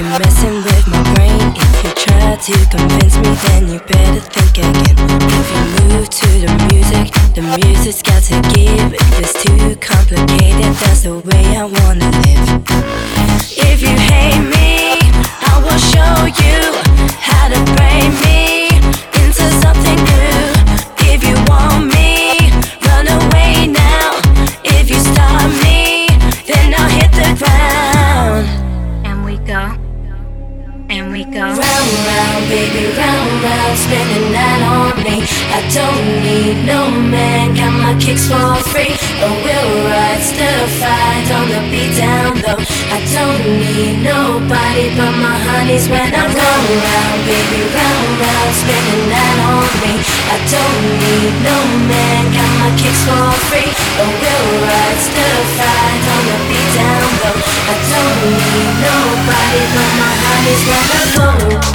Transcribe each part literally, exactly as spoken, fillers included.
messing with my brain. If you try to convince me, then you better think again. If you move to the music, the music's got to give. If it's too complicated, that's the way I wanna live. If you hate me, I will show you how to break me into something new. If you want me, run away now. If you stop me, then I'll hit the ground. And we go, and we go round, round, baby, round, round, spinning that on me. I don't need no man, got my kicks for free. Oh, we'll ride, still fight on the beat down low. I don't need nobody but my honeys when I'm round, round, baby, round, round, spinning that on me. I don't need no man, got my kicks for free. Oh, we'll ride, still fight on the beat down low. I don't need nobody but my honeys when I go.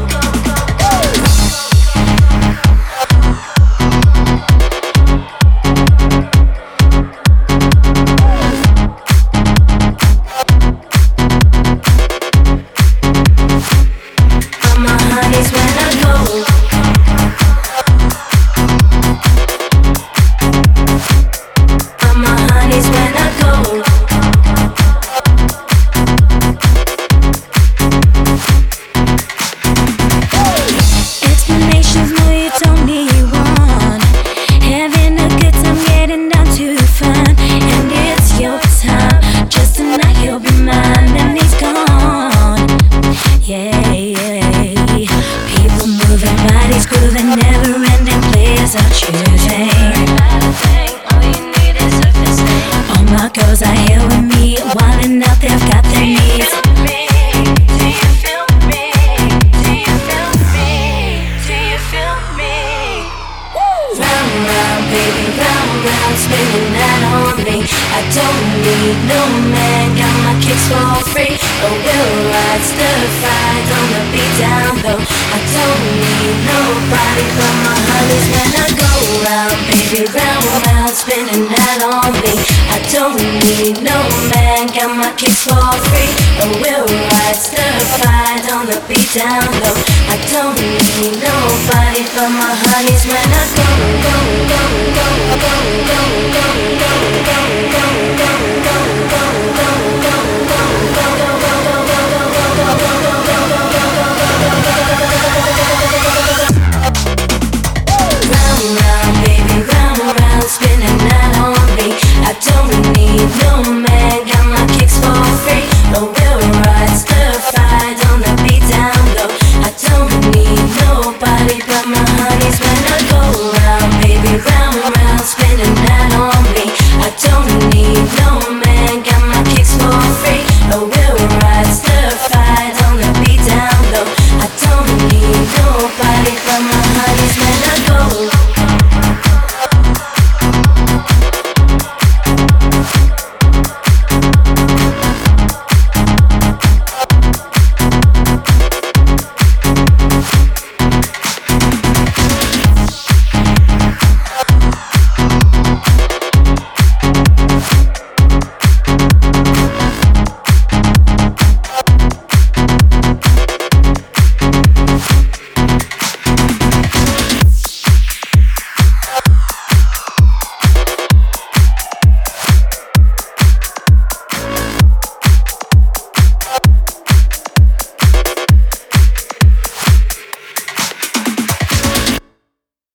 Down low, I don't need nobody but my honeys when I go, go, go, go, go, go, go.